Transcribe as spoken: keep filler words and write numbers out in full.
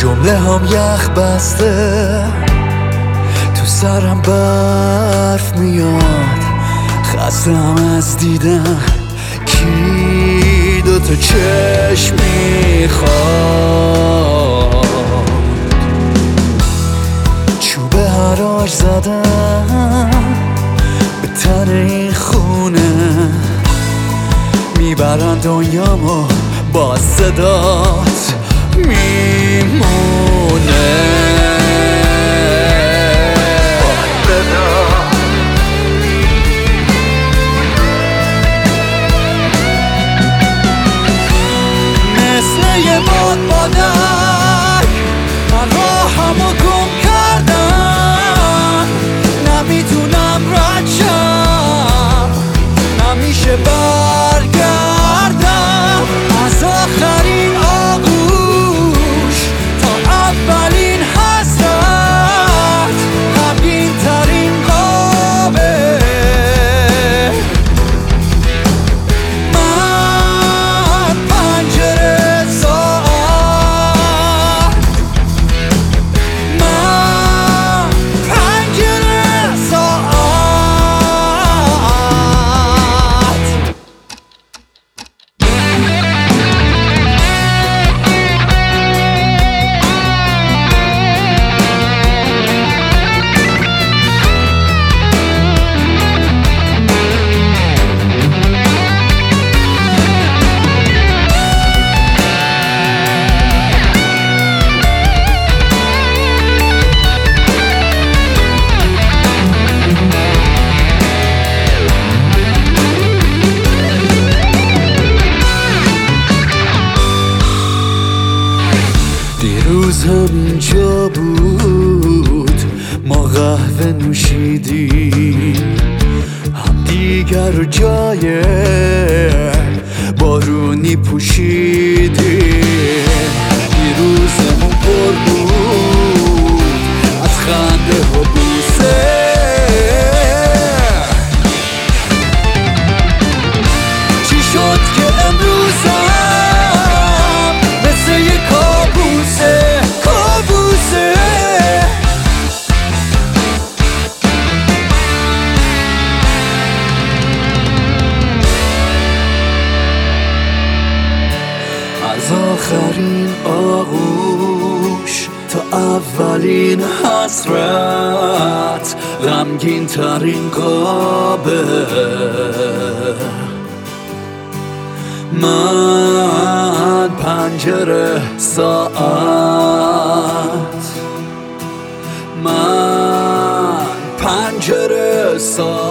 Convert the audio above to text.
جمله هم یخ بسته، تو سرم برف میاد، خستم از دیدن کی دوتا چشم میخواد. چوب حراج زدم به تن این خونه، میبرن دنیامو با صدات میمونه. مثل یه باد بادک من راهمو گم کردم، نمیتونم رد شم، نمیشه برگردم از آخرین آغوش تا اولین حسرت، غمگین ترین خوابه. من پنجره ساعت، من پنجره ساعت. دیروز همینجا بود، ما قهوه نوشیدیم، هم دیگر رو جای بارونی پوشیدیم. دیروزمون پر بود از خنده و بوسه، چی شد که امروزم مثل یه کابوسه کابوسه. از آخرین آغوش تا اولین حسرت، غمگین ترین خوابه. من پنجره ساعت، من پنجره ساعت.